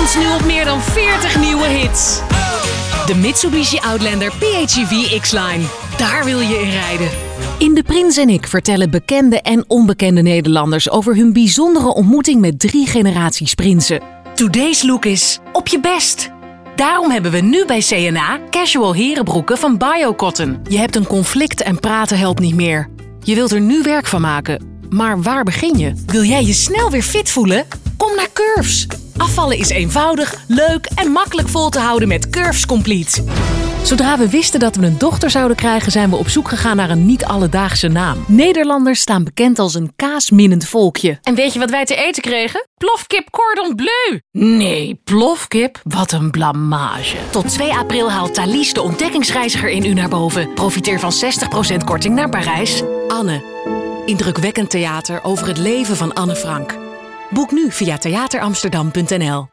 Kans nu op meer dan 40 nieuwe hits. De Mitsubishi Outlander PHEV X-Line. Daar wil je in rijden. In De Prins en ik vertellen bekende en onbekende Nederlanders over hun bijzondere ontmoeting met 3 generaties prinsen. Today's look is op je best. Daarom hebben we nu bij C&A casual herenbroeken van BioCotton. Je hebt een conflict en praten helpt niet meer. Je wilt er nu werk van maken. Maar waar begin je? Wil jij je snel weer fit voelen? Kom naar Curves. Afvallen is eenvoudig, leuk en makkelijk vol te houden met Curves Complete. Zodra we wisten dat we een dochter zouden krijgen, zijn we op zoek gegaan naar een niet-alledaagse naam. Nederlanders staan bekend als een kaasminnend volkje. En weet je wat wij te eten kregen? Plofkip cordon bleu. Nee, plofkip? Wat een blamage. Tot 2 april haalt Thalys, de ontdekkingsreiziger, in u naar boven. Profiteer van 60% korting naar Parijs. Anne. Indrukwekkend theater over het leven van Anne Frank. Boek nu via theateramsterdam.nl.